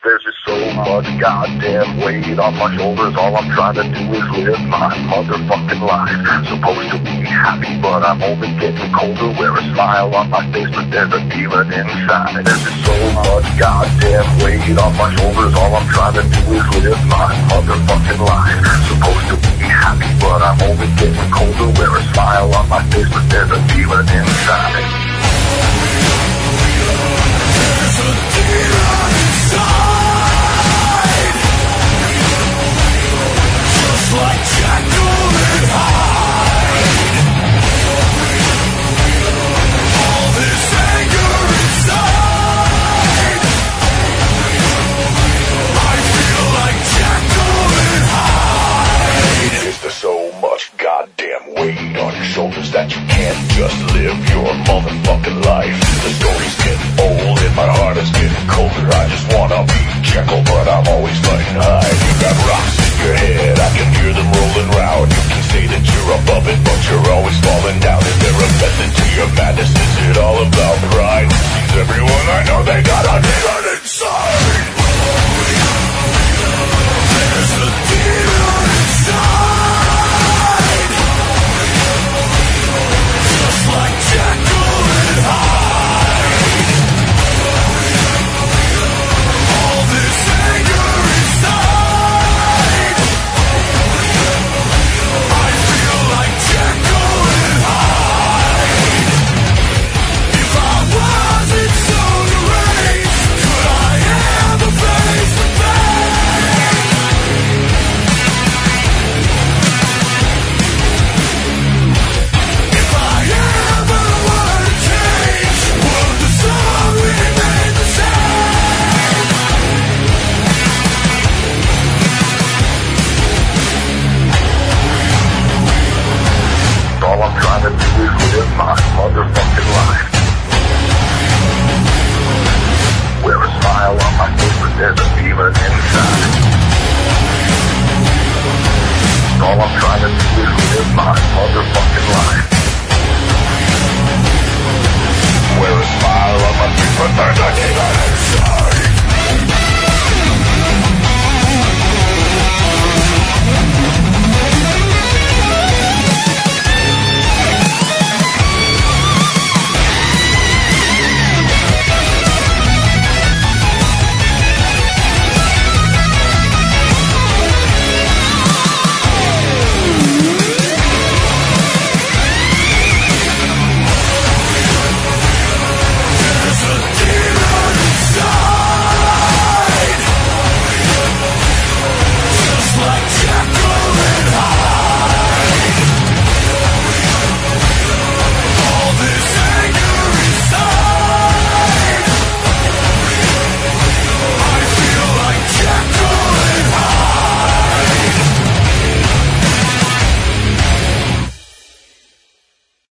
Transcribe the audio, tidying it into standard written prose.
There's just so much goddamn weight on my shoulders. All I'm trying to do is live my motherfucking life. Supposed to be happy, but I'm only getting colder. Wear a smile on my face, but there's a demon inside. There's just so much goddamn weight on my shoulders. All I'm trying to do is live my motherfucking life. Supposed to be happy, but I'm only getting colder. Wear a smile on my face, but there's a demon inside. There's a demon inside. Just like Jekyll and Hyde. All this anger inside. I feel like Jekyll and Hyde. Is there so much goddamn weight on your shoulders that you can't just live your motherfucking life?